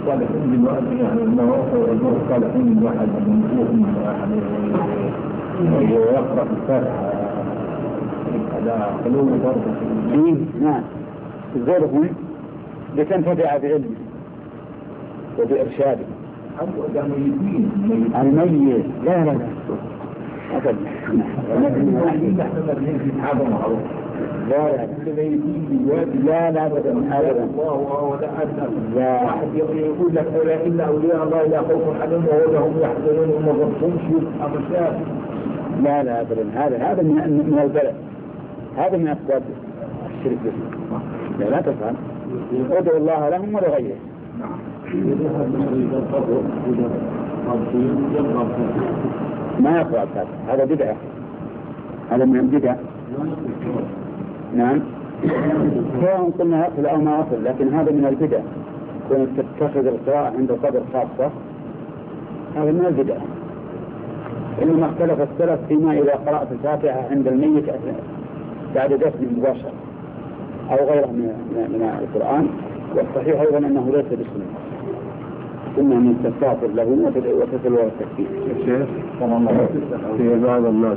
الصالحين دلوقتي يعني المواقع الصالحين من واحد من يعني ويقرأ الفاتحة هذا قلوب برضه. نعم غيرهم لتنتفع بعلمه وبإرشاده. الميت لا لا لا أبدا. لا لا أبدا أبدا. لا واحد يقول لك لا إلا أولياء الله لا خوف عليهم وهم يحزنون وما ضبطهمش أبدا. لا لا أبدا. هذا من البلد، هذا من أسباب الشرك بالله. لا تفعل. ادعو الله لهم ولا غيره. ما يقرأ الفاتحة، هذا بدعة، هذا من البدع. نعم سواء قلنا يقفل أو ما يقفل، لكن هذا من البدع. كنت تتخذ القراءة عند القبر خاصة، هذا من البدع. إنما اختلف السلف فيما إذا قرأت الفاتحة عند الميت بعد دفن مباشر أو غيره من القرآن. والصحيح أيضا أنه ليس بسنة، إنه من تستغفر له وتتلو التكبير. في بعض الناس